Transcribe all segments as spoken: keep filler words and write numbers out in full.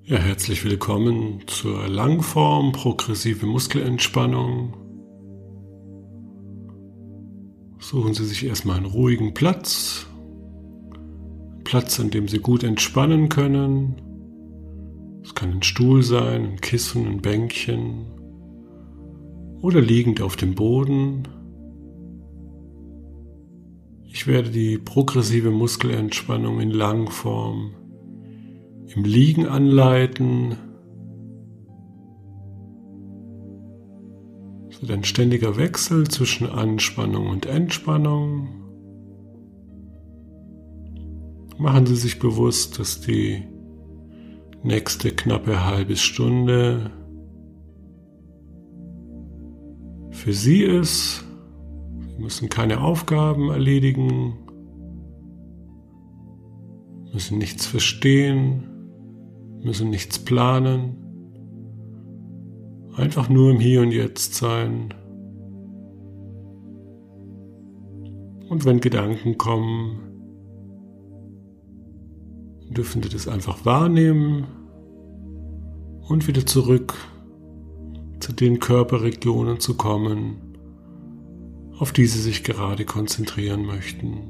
Ja, herzlich willkommen zur Langform progressive Muskelentspannung. Suchen Sie sich erstmal einen ruhigen Platz, einen Platz, an dem Sie gut entspannen können. Es kann ein Stuhl sein, ein Kissen, ein Bänkchen oder liegend auf dem Boden. Ich werde die progressive Muskelentspannung in Langform im Liegen anleiten. Es wird ein ständiger Wechsel zwischen Anspannung und Entspannung. Machen Sie sich bewusst, dass die nächste knappe halbe Stunde für Sie ist. Sie müssen keine Aufgaben erledigen, müssen nichts verstehen, müssen nichts planen, einfach nur im Hier und Jetzt sein. Und wenn Gedanken kommen, dürfen Sie das einfach wahrnehmen und wieder zurück zu den Körperregionen zu kommen, auf die Sie sich gerade konzentrieren möchten.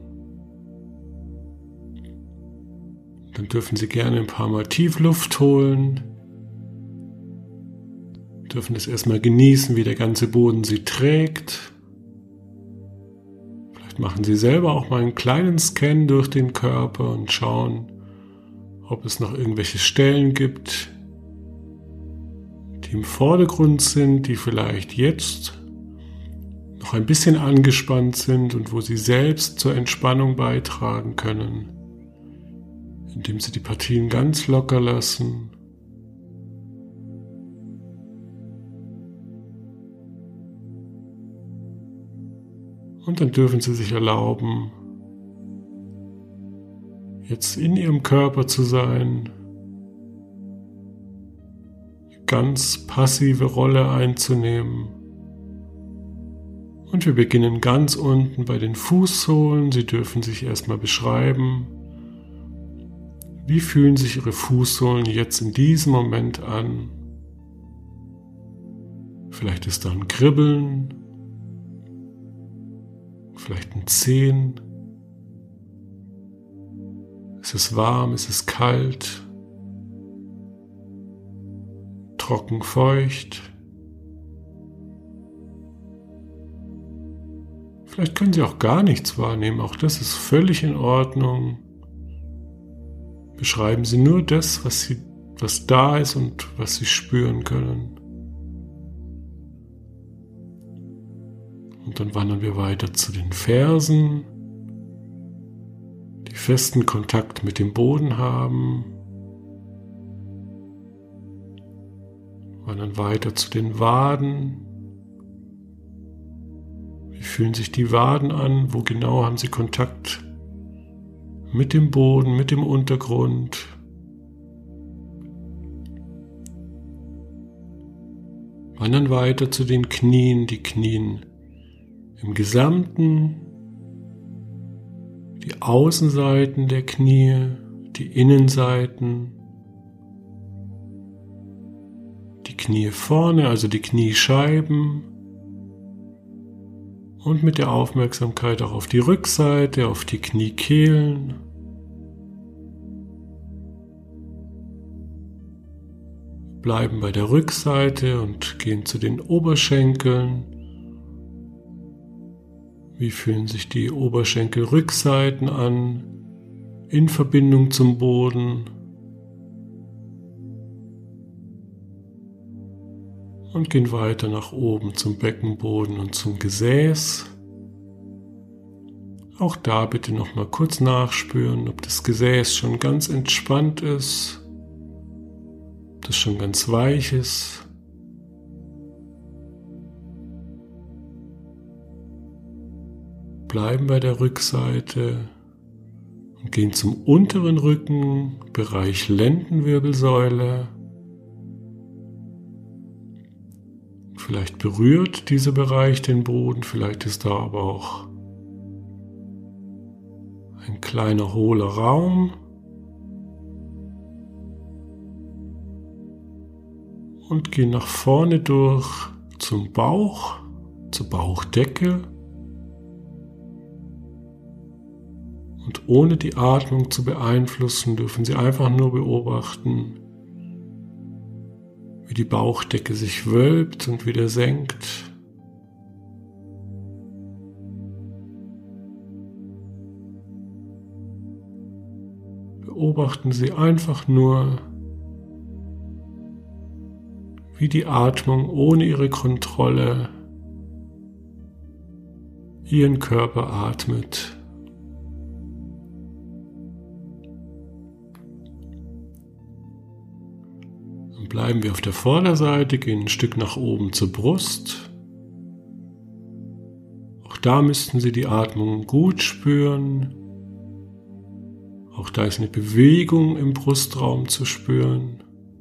Dann dürfen Sie gerne ein paar Mal tief Luft holen, dürfen es erstmal genießen, wie der ganze Boden Sie trägt. Vielleicht machen Sie selber auch mal einen kleinen Scan durch den Körper und schauen, ob es noch irgendwelche Stellen gibt, die im Vordergrund sind, die vielleicht jetzt noch ein bisschen angespannt sind und wo Sie selbst zur Entspannung beitragen können, indem Sie die Partien ganz locker lassen. Und dann dürfen Sie sich erlauben, jetzt in Ihrem Körper zu sein, eine ganz passive Rolle einzunehmen. Und wir beginnen ganz unten bei den Fußsohlen. Sie dürfen sich erstmal beschreiben, wie fühlen sich Ihre Fußsohlen jetzt in diesem Moment an? Vielleicht ist da ein Kribbeln, vielleicht ein Zehen. Ist es warm, ist es kalt, trocken, feucht? Vielleicht können Sie auch gar nichts wahrnehmen, auch das ist völlig in Ordnung. Beschreiben Sie nur das, was, Sie, was da ist und was Sie spüren können. Und dann wandern wir weiter zu den Fersen, die festen Kontakt mit dem Boden haben. Wandern weiter zu den Waden. Wie fühlen sich die Waden an? Wo genau haben Sie Kontakt mit dem Boden, mit dem Untergrund? Wandern weiter zu den Knien, die Knien im Gesamten, die Außenseiten der Knie, die Innenseiten, die Knie vorne, also die Kniescheiben, und mit der Aufmerksamkeit auch auf die Rückseite, auf die Kniekehlen. Bleiben bei der Rückseite und gehen zu den Oberschenkeln. Wie fühlen sich die Oberschenkelrückseiten an in Verbindung zum Boden? Und gehen weiter nach oben zum Beckenboden und zum Gesäß. Auch da bitte nochmal kurz nachspüren, ob das Gesäß schon ganz entspannt ist, ob das schon ganz weich ist. Bleiben bei der Rückseite und gehen zum unteren Rücken, Bereich Lendenwirbelsäule. Vielleicht berührt dieser Bereich den Boden, vielleicht ist da aber auch ein kleiner hohler Raum. und gehen nach vorne durch zum Bauch, zur Bauchdecke. Und ohne die Atmung zu beeinflussen, dürfen Sie einfach nur beobachten, wie die Bauchdecke sich wölbt und wieder senkt. Beobachten Sie einfach nur, wie die Atmung ohne Ihre Kontrolle Ihren Körper atmet. Dann bleiben wir auf der Vorderseite, gehen ein Stück nach oben zur Brust. Auch da müssten Sie die Atmung gut spüren. Auch da ist eine Bewegung im Brustraum zu spüren.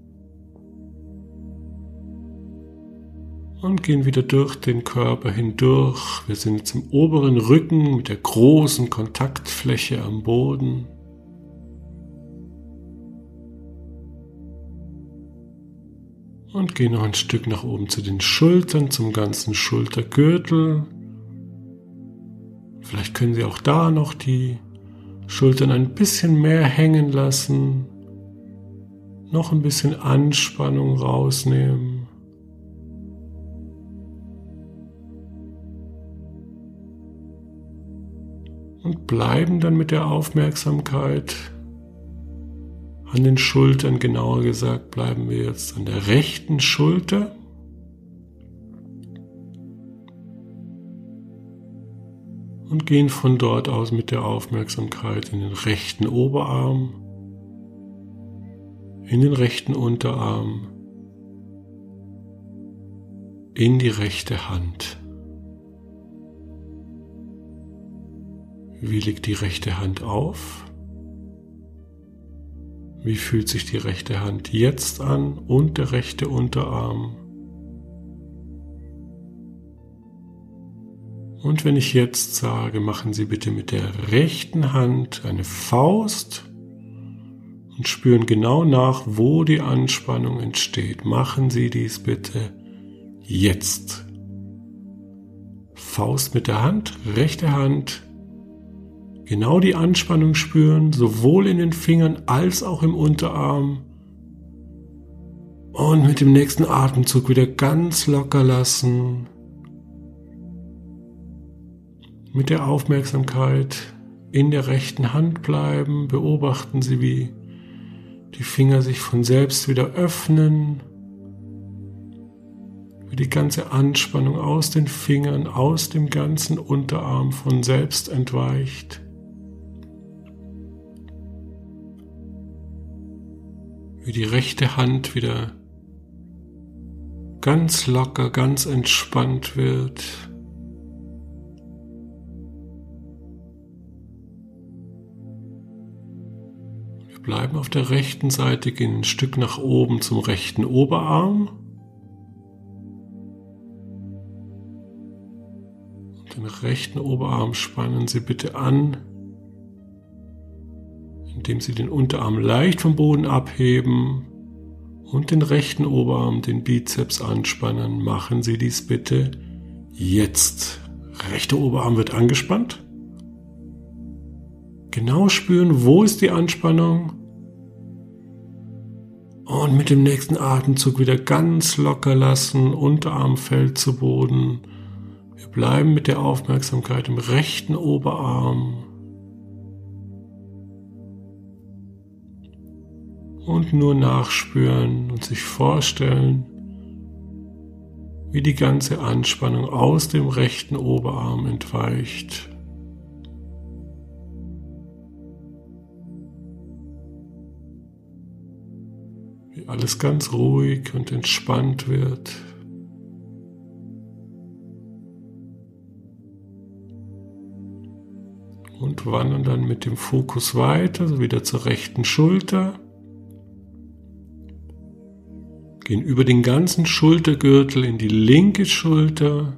Und gehen wieder durch den Körper hindurch. Wir sind jetzt im oberen Rücken mit der großen Kontaktfläche am Boden. Und gehen noch ein Stück nach oben zu den Schultern, zum ganzen Schultergürtel. Vielleicht können Sie auch da noch die Schultern ein bisschen mehr hängen lassen, noch ein bisschen Anspannung rausnehmen. Und bleiben dann mit der Aufmerksamkeit an den Schultern, genauer gesagt, bleiben wir jetzt an der rechten Schulter. Und gehen von dort aus mit der Aufmerksamkeit in den rechten Oberarm, in den rechten Unterarm, in die rechte Hand. Wie liegt die rechte Hand auf? Wie fühlt sich die rechte Hand jetzt an und der rechte Unterarm? Und wenn ich jetzt sage, machen Sie bitte mit der rechten Hand eine Faust und spüren genau nach, wo die Anspannung entsteht. Machen Sie dies bitte jetzt. Faust mit der Hand, rechte Hand, genau die Anspannung spüren, sowohl in den Fingern als auch im Unterarm. Und mit dem nächsten Atemzug wieder ganz locker lassen. Mit der Aufmerksamkeit in der rechten Hand bleiben. Beobachten Sie, wie die Finger sich von selbst wieder öffnen. Wie die ganze Anspannung aus den Fingern, aus dem ganzen Unterarm von selbst entweicht. Wie die rechte Hand wieder ganz locker, ganz entspannt wird. Wir bleiben auf der rechten Seite, gehen ein Stück nach oben zum rechten Oberarm. Und den rechten Oberarm spannen Sie bitte an, indem Sie den Unterarm leicht vom Boden abheben und den rechten Oberarm, den Bizeps anspannen. Machen Sie dies bitte jetzt. Rechter Oberarm wird angespannt. Genau spüren, wo ist die Anspannung. Und mit dem nächsten Atemzug wieder ganz locker lassen. Unterarm fällt zu Boden. Wir bleiben mit der Aufmerksamkeit im rechten Oberarm. Und nur nachspüren und sich vorstellen, wie die ganze Anspannung aus dem rechten Oberarm entweicht. Wie alles ganz ruhig und entspannt wird. Und wandern dann mit dem Fokus weiter, so wieder zur rechten Schulter. Gehen über den ganzen Schultergürtel in die linke Schulter,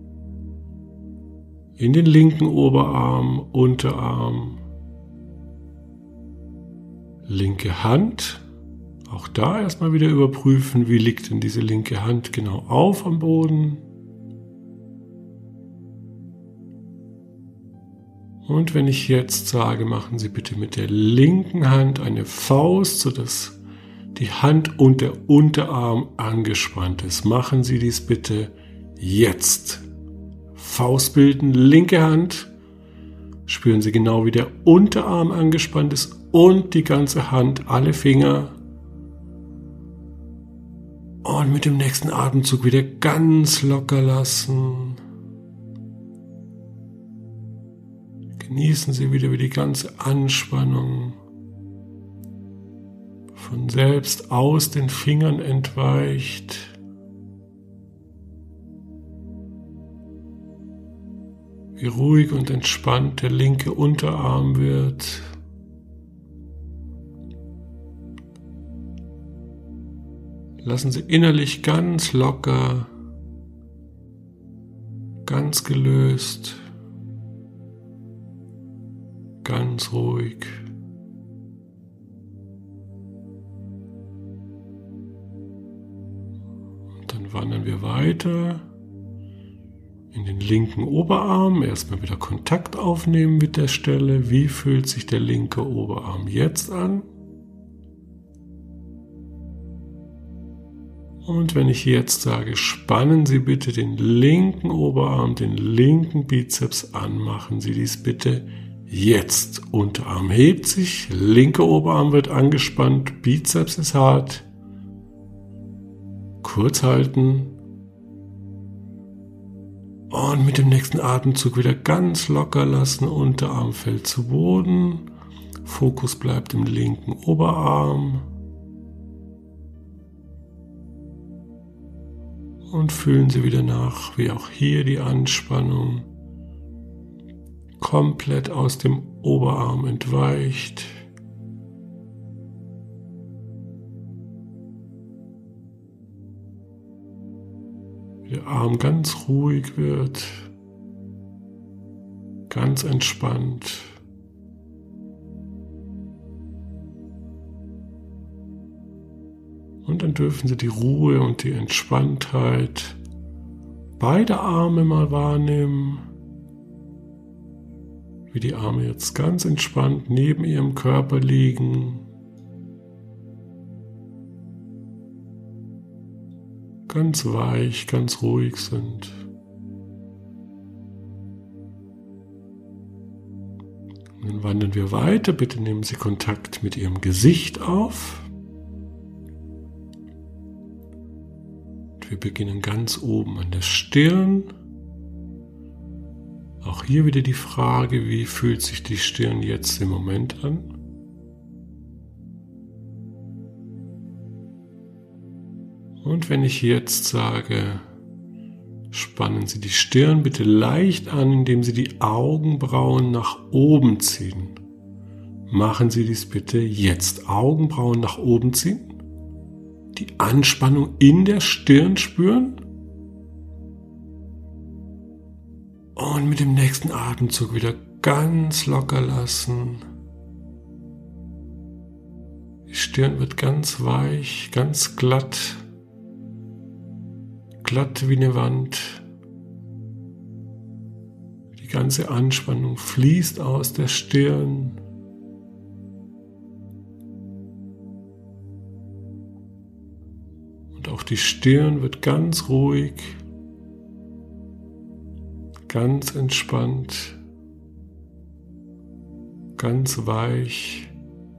in den linken Oberarm, Unterarm, linke Hand, Auch da erstmal wieder überprüfen, wie liegt denn diese linke Hand genau auf am Boden. Und wenn ich jetzt sage, machen Sie bitte mit der linken Hand eine Faust, sodass die Hand und der Unterarm angespannt ist. Machen Sie dies bitte jetzt. Faust bilden, linke Hand. Spüren Sie genau, wie der Unterarm angespannt ist und die ganze Hand, alle Finger. Und mit dem nächsten Atemzug wieder ganz locker lassen. Genießen Sie wieder, wie die ganze Anspannung von selbst aus den Fingern entweicht. Wie ruhig und entspannt der linke Unterarm wird. Lassen Sie innerlich ganz locker, ganz gelöst, ganz ruhig. Und dann wandern wir weiter in den linken Oberarm. Erstmal wieder Kontakt aufnehmen mit der Stelle. Wie fühlt sich der linke Oberarm jetzt an? Und wenn ich jetzt sage, spannen Sie bitte den linken Oberarm, den linken Bizeps an, machen Sie dies bitte jetzt. Unterarm hebt sich, linker Oberarm wird angespannt, Bizeps ist hart. Kurz halten. Und mit dem nächsten Atemzug wieder ganz locker lassen, Unterarm fällt zu Boden. Fokus bleibt im linken Oberarm. Und fühlen Sie wieder nach, wie auch hier die Anspannung komplett aus dem Oberarm entweicht. Wie der Arm ganz ruhig wird, ganz entspannt. Und dann dürfen Sie die Ruhe und die Entspanntheit beide Arme mal wahrnehmen, wie die Arme jetzt ganz entspannt neben Ihrem Körper liegen. Ganz weich, ganz ruhig sind. Und dann wandern wir weiter. Bitte nehmen Sie Kontakt mit Ihrem Gesicht auf. Wir beginnen ganz oben an der Stirn. Auch hier wieder die Frage, wie fühlt sich die Stirn jetzt im Moment an? Und wenn ich jetzt sage, spannen Sie die Stirn bitte leicht an, indem Sie die Augenbrauen nach oben ziehen. Machen Sie dies bitte jetzt. Augenbrauen nach oben ziehen. Die Anspannung in der Stirn spüren. Und mit dem nächsten Atemzug wieder ganz locker lassen. Die Stirn wird ganz weich, ganz glatt. Glatt wie eine Wand. Die ganze Anspannung fließt aus der Stirn. Und auch die Stirn wird ganz ruhig, ganz entspannt, ganz weich.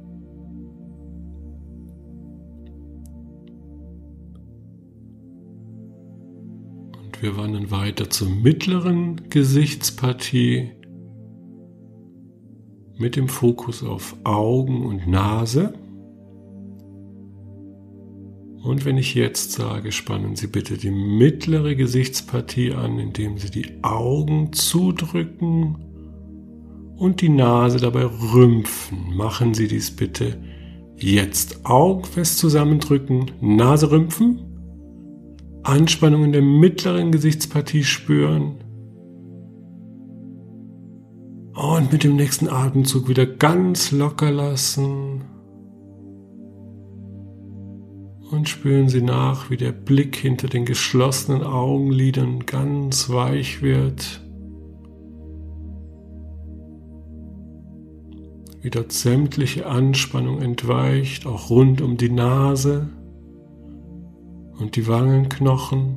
Und wir wandern weiter zur mittleren Gesichtspartie mit dem Fokus auf Augen und Nase. Und wenn ich jetzt sage, spannen Sie bitte die mittlere Gesichtspartie an, indem Sie die Augen zudrücken und die Nase dabei rümpfen. Machen Sie dies bitte jetzt. Augen fest zusammendrücken, Nase rümpfen, Anspannung in der mittleren Gesichtspartie spüren und mit dem nächsten Atemzug wieder ganz locker lassen. Und spüren Sie nach, wie der Blick hinter den geschlossenen Augenlidern ganz weich wird. Wie dort sämtliche Anspannung entweicht, auch rund um die Nase und die Wangenknochen.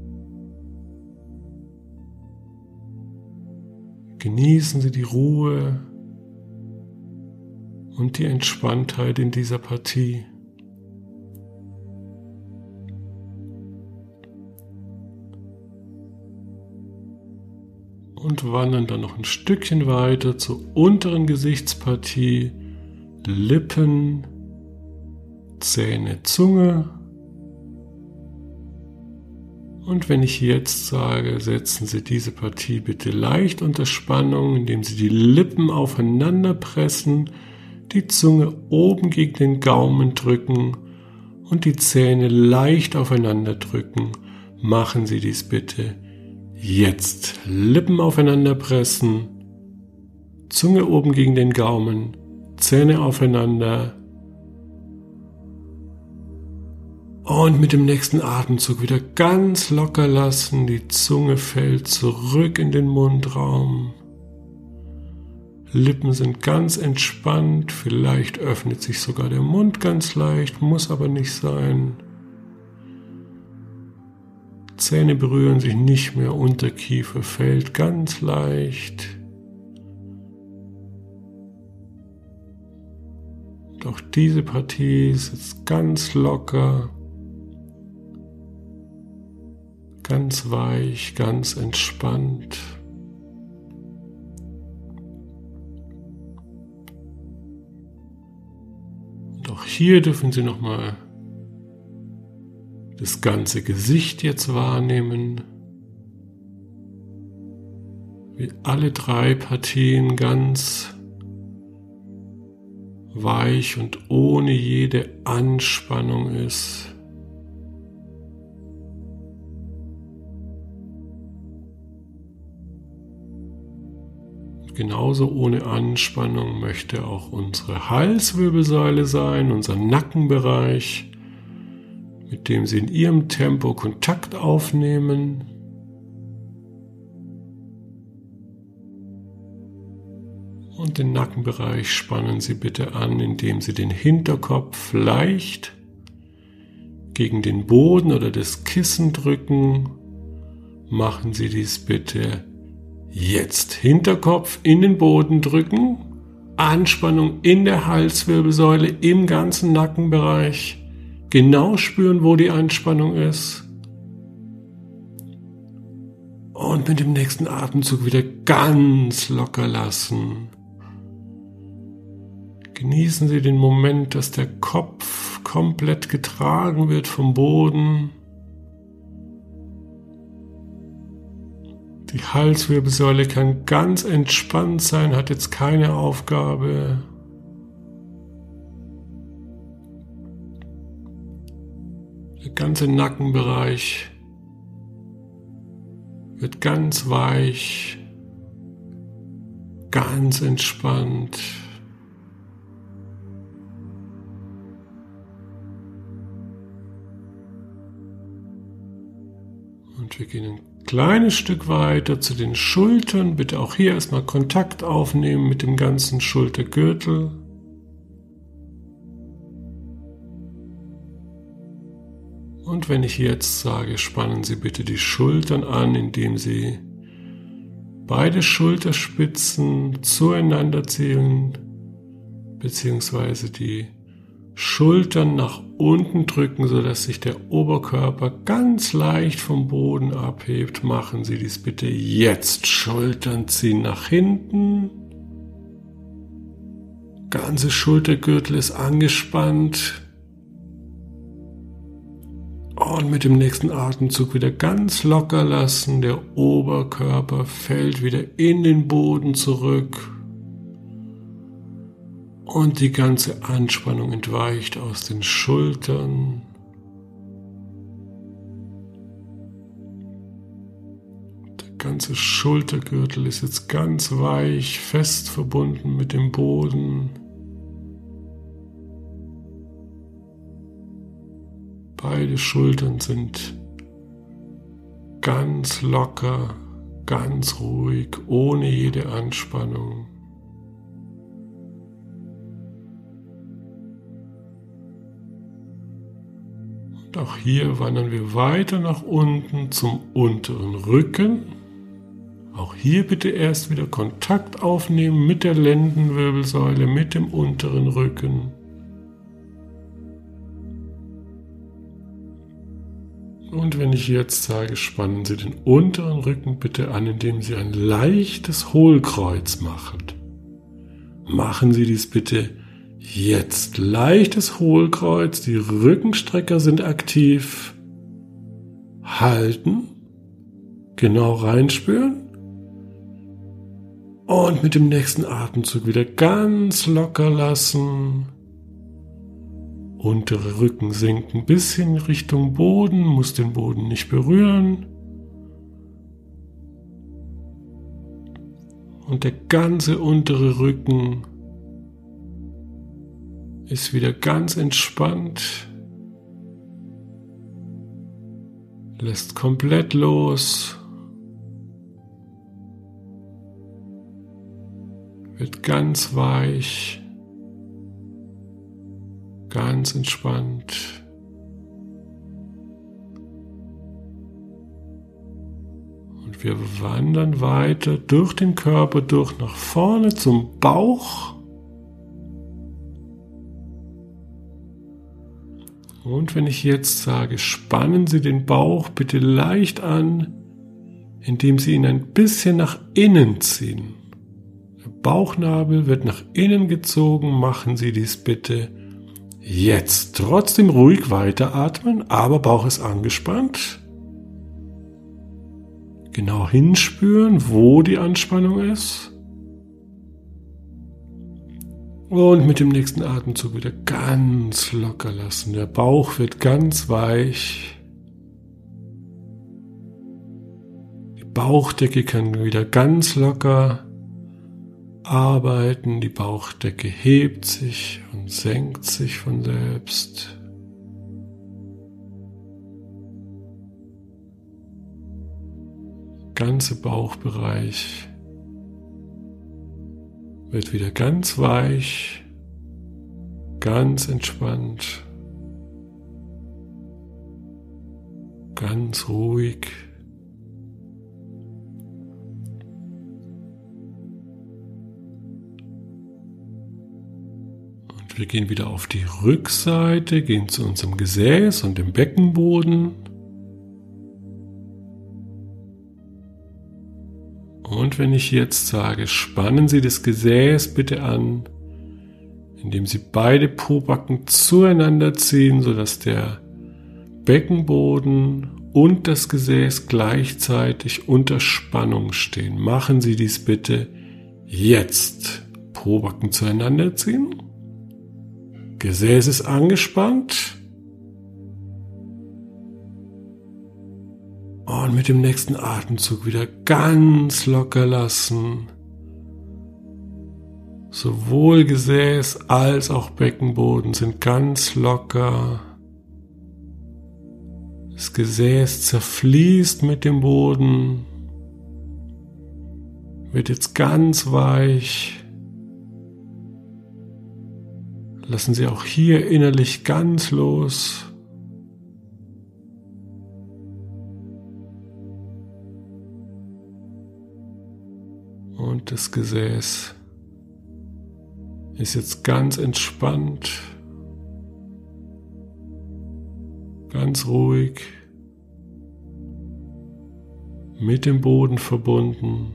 Genießen Sie die Ruhe und die Entspanntheit in dieser Partie. Und wandern dann noch ein Stückchen weiter zur unteren Gesichtspartie, Lippen, Zähne, Zunge. Und wenn ich jetzt sage, setzen Sie diese Partie bitte leicht unter Spannung, indem Sie die Lippen aufeinander pressen, die Zunge oben gegen den Gaumen drücken und die Zähne leicht aufeinander drücken. Machen Sie dies bitte jetzt. Lippen aufeinander pressen, Zunge oben gegen den Gaumen, Zähne aufeinander. Und mit dem nächsten Atemzug wieder ganz locker lassen. Die Zunge fällt zurück in den Mundraum. Lippen sind ganz entspannt. Vielleicht öffnet sich sogar der Mund ganz leicht, muss aber nicht sein. Zähne berühren sich nicht mehr, Unterkiefer fällt ganz leicht. Und auch diese Partie ist jetzt ganz locker, ganz weich, ganz entspannt. Und auch hier dürfen Sie nochmal das ganze Gesicht jetzt wahrnehmen, wie alle drei Partien ganz weich und ohne jede Anspannung ist. Und genauso ohne Anspannung möchte auch unsere Halswirbelsäule sein, unser Nackenbereich, mit dem Sie in Ihrem Tempo Kontakt aufnehmen. Und den Nackenbereich spannen Sie bitte an, indem Sie den Hinterkopf leicht gegen den Boden oder das Kissen drücken. Machen Sie dies bitte jetzt. Hinterkopf in den Boden drücken, Anspannung in der Halswirbelsäule, im ganzen Nackenbereich. Genau spüren, wo die Anspannung ist. Und mit dem nächsten Atemzug wieder ganz locker lassen. Genießen Sie den Moment, dass der Kopf komplett getragen wird vom Boden. Die Halswirbelsäule kann ganz entspannt sein, hat jetzt keine Aufgabe. Der ganze Nackenbereich wird ganz weich, ganz entspannt. Und wir gehen ein kleines Stück weiter zu den Schultern. Bitte auch hier erstmal Kontakt aufnehmen mit dem ganzen Schultergürtel. Und wenn ich jetzt sage, spannen Sie bitte die Schultern an, indem Sie beide Schulterspitzen zueinander ziehen, beziehungsweise die Schultern nach unten drücken, sodass sich der Oberkörper ganz leicht vom Boden abhebt. Machen Sie dies bitte jetzt. Schultern ziehen nach hinten. Ganze Schultergürtel ist angespannt. Und mit dem nächsten Atemzug wieder ganz locker lassen. Der Oberkörper fällt wieder in den Boden zurück. Und die ganze Anspannung entweicht aus den Schultern. Der ganze Schultergürtel ist jetzt ganz weich, fest verbunden mit dem Boden. Beide Schultern sind ganz locker, ganz ruhig, ohne jede Anspannung. Und auch hier wandern wir weiter nach unten zum unteren Rücken. Auch hier bitte erst wieder Kontakt aufnehmen mit der Lendenwirbelsäule, mit dem unteren Rücken. Und wenn ich jetzt sage, spannen Sie den unteren Rücken bitte an, indem Sie ein leichtes Hohlkreuz machen. Machen Sie dies bitte jetzt. Leichtes Hohlkreuz, die Rückenstrecker sind aktiv. Halten. Genau reinspüren. Und mit dem nächsten Atemzug wieder ganz locker lassen. Untere Rücken sinkt ein bisschen Richtung Boden, muss den Boden nicht berühren. Und der ganze untere Rücken ist wieder ganz entspannt. Lässt komplett los. Wird ganz weich. Ganz entspannt. Und wir wandern weiter durch den Körper durch nach vorne zum Bauch. Und wenn ich jetzt sage, spannen Sie den Bauch bitte leicht an, indem Sie ihn ein bisschen nach innen ziehen. Der Bauchnabel wird nach innen gezogen, machen Sie dies bitte jetzt. Trotzdem ruhig weiteratmen, aber Bauch ist angespannt. Genau hinspüren, wo die Anspannung ist. Und mit dem nächsten Atemzug wieder ganz locker lassen. Der Bauch wird ganz weich. Die Bauchdecke kann wieder ganz locker arbeiten. Die Bauchdecke hebt sich und senkt sich von selbst. Der ganze Bauchbereich wird wieder ganz weich, ganz entspannt, ganz ruhig. Und wir gehen wieder auf die Rückseite, gehen zu unserem Gesäß und dem Beckenboden. Und wenn ich jetzt sage, spannen Sie das Gesäß bitte an, indem Sie beide Pobacken zueinander ziehen, sodass der Beckenboden und das Gesäß gleichzeitig unter Spannung stehen. Machen Sie dies bitte jetzt. Pobacken zueinander ziehen. Gesäß ist angespannt. Und mit dem nächsten Atemzug wieder ganz locker lassen. Sowohl Gesäß als auch Beckenboden sind ganz locker. Das Gesäß zerfließt mit dem Boden. Wird jetzt ganz weich. Lassen Sie auch hier innerlich ganz los. Und das Gesäß ist jetzt ganz entspannt, ganz ruhig, mit dem Boden verbunden.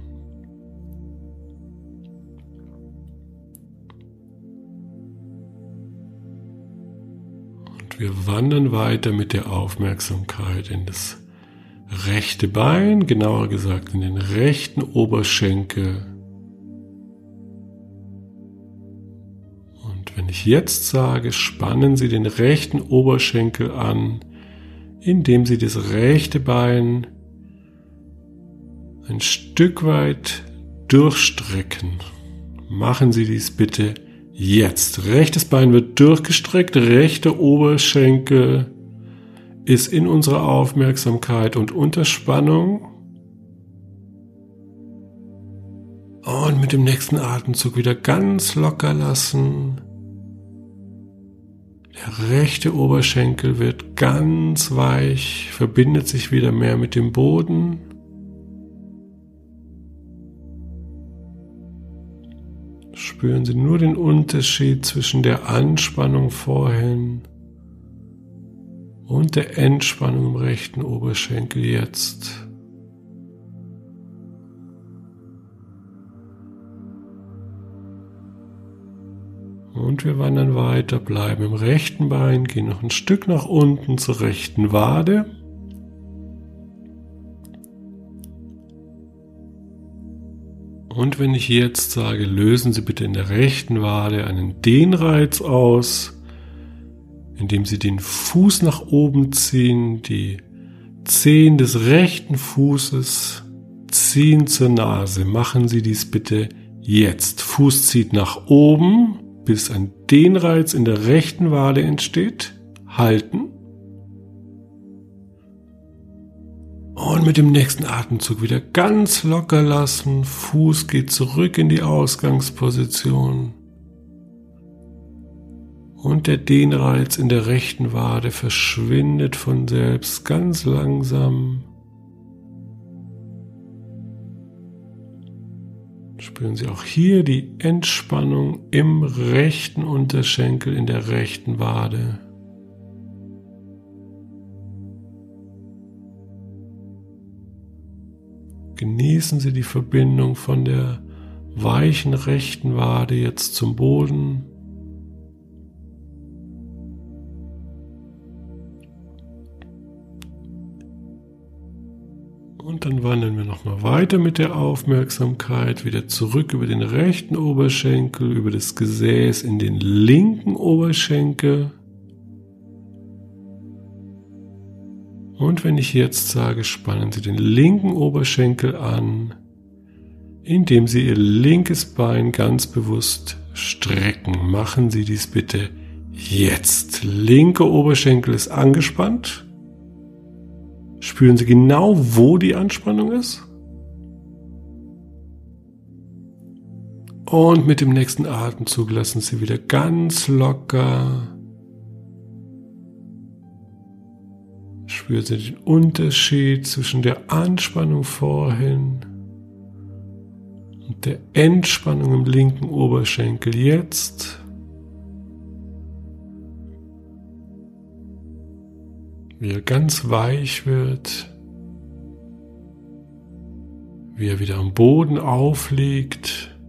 Und wir wandern weiter mit der Aufmerksamkeit in das rechte Bein, genauer gesagt in den rechten Oberschenkel. Und wenn ich jetzt sage, spannen Sie den rechten Oberschenkel an, indem Sie das rechte Bein ein Stück weit durchstrecken. Machen Sie dies bitte jetzt. Rechtes Bein wird durchgestreckt, rechter Oberschenkel ist in unserer Aufmerksamkeit und unter Spannung. Und mit dem nächsten Atemzug wieder ganz locker lassen. Der rechte Oberschenkel wird ganz weich, verbindet sich wieder mehr mit dem Boden. Spüren Sie nur den Unterschied zwischen der Anspannung vorhin und der Entspannung im rechten Oberschenkel jetzt. Und wir wandern weiter, bleiben im rechten Bein, gehen noch ein Stück nach unten zur rechten Wade. Und wenn ich jetzt sage, lösen Sie bitte in der rechten Wade einen Dehnreiz aus, indem Sie den Fuß nach oben ziehen, die Zehen des rechten Fußes ziehen zur Nase. Machen Sie dies bitte jetzt. Fuß zieht nach oben, bis ein Dehnreiz in der rechten Wade entsteht. Halten. Und mit dem nächsten Atemzug wieder ganz locker lassen. Fuß geht zurück in die Ausgangsposition. Und der Dehnreiz in der rechten Wade verschwindet von selbst ganz langsam. Spüren Sie auch hier die Entspannung im rechten Unterschenkel, in der rechten Wade. Genießen Sie die Verbindung von der weichen rechten Wade jetzt zum Boden. Und dann wandern wir nochmal weiter mit der Aufmerksamkeit, wieder zurück über den rechten Oberschenkel, über das Gesäß in den linken Oberschenkel. Und wenn ich jetzt sage, spannen Sie den linken Oberschenkel an, indem Sie Ihr linkes Bein ganz bewusst strecken. Machen Sie dies bitte jetzt. Linker Oberschenkel ist angespannt. Spüren Sie genau, wo die Anspannung ist. Und mit dem nächsten Atemzug lassen Sie wieder ganz locker. Spüren Sie den Unterschied zwischen der Anspannung vorhin und der Entspannung im linken Oberschenkel jetzt. Wie er ganz weich wird, wie er wieder am Boden aufliegt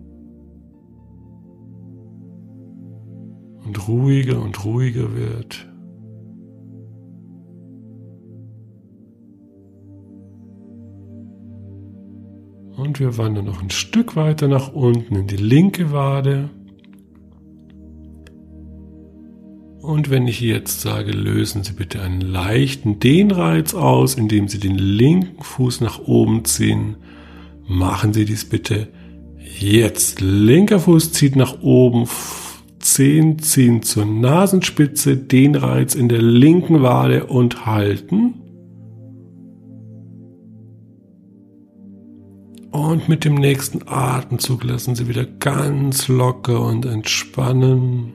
und ruhiger und ruhiger wird. Und wir wandern noch ein Stück weiter nach unten in die linke Wade. Und wenn ich jetzt sage, lösen Sie bitte einen leichten Dehnreiz aus, indem Sie den linken Fuß nach oben ziehen. Machen Sie dies bitte jetzt. Linker Fuß zieht nach oben, Zehen ziehen zur Nasenspitze, Dehnreiz in der linken Wade und halten. Und mit dem nächsten Atemzug lassen Sie wieder ganz locker und entspannen.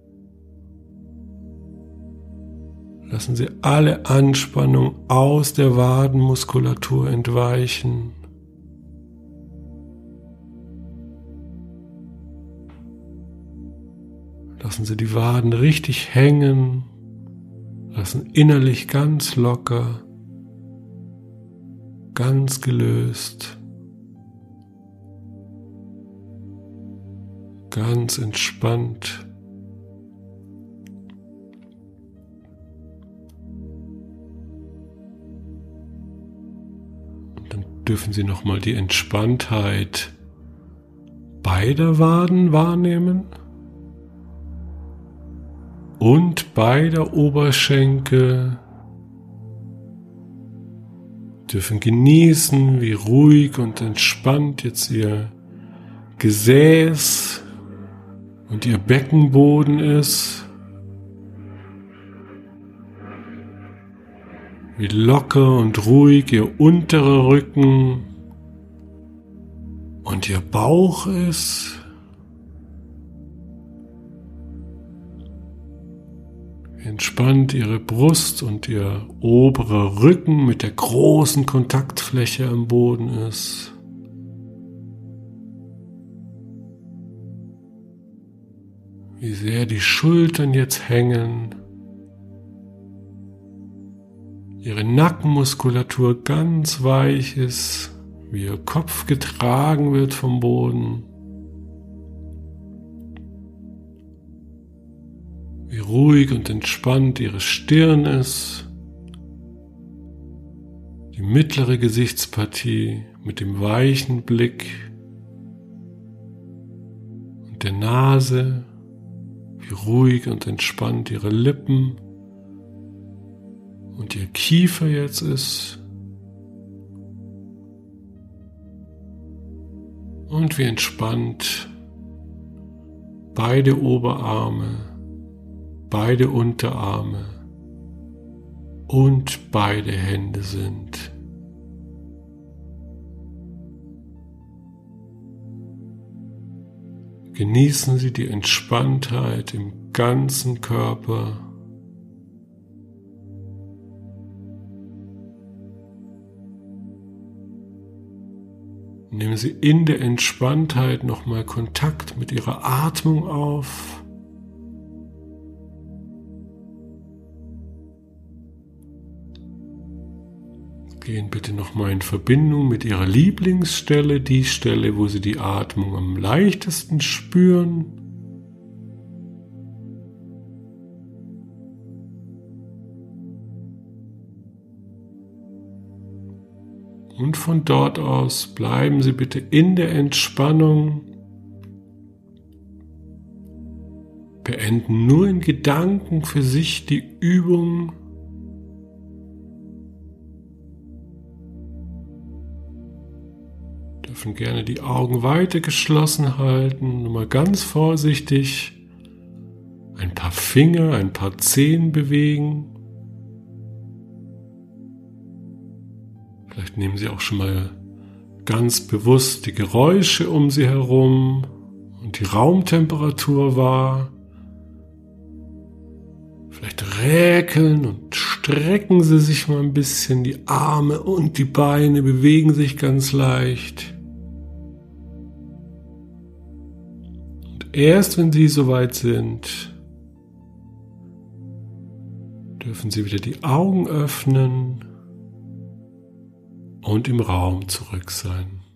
Lassen Sie alle Anspannung aus der Wadenmuskulatur entweichen. Lassen Sie die Waden richtig hängen. Lassen innerlich ganz locker, ganz gelöst, ganz entspannt. Dürfen Sie nochmal die Entspanntheit beider Waden wahrnehmen und beider Oberschenkel. Dürfen genießen, wie ruhig und entspannt jetzt Ihr Gesäß und Ihr Beckenboden ist. wie locker und ruhig Ihr unterer Rücken und Ihr Bauch ist. Wie entspannt Ihre Brust und Ihr oberer Rücken mit der großen Kontaktfläche am Boden ist. Wie sehr die Schultern jetzt hängen. Ihre Nackenmuskulatur ganz weich ist, wie Ihr Kopf getragen wird vom Boden. Wie ruhig und entspannt Ihre Stirn ist. Die mittlere Gesichtspartie mit dem weichen Blick und der Nase. Wie ruhig und entspannt Ihre Lippen und Ihr Kiefer jetzt ist. Und wie entspannt beide Oberarme, beide Unterarme und beide Hände sind. Genießen Sie die Entspanntheit im ganzen Körper. Nehmen Sie in der Entspanntheit nochmal Kontakt mit Ihrer Atmung auf. Gehen bitte nochmal in Verbindung mit Ihrer Lieblingsstelle, die Stelle, wo Sie die Atmung am leichtesten spüren. Und von dort aus bleiben Sie bitte in der Entspannung. Beenden nur in Gedanken für sich die Übung. Dürfen gerne die Augen weiter geschlossen halten, nur mal ganz vorsichtig ein paar Finger, ein paar Zehen bewegen. Vielleicht nehmen Sie auch schon mal ganz bewusst die Geräusche um Sie herum und die Raumtemperatur wahr. Vielleicht räkeln und strecken Sie sich mal ein bisschen, die Arme und die Beine bewegen sich ganz leicht. Erst wenn Sie soweit sind, dürfen Sie wieder die Augen öffnen und im Raum zurück sein.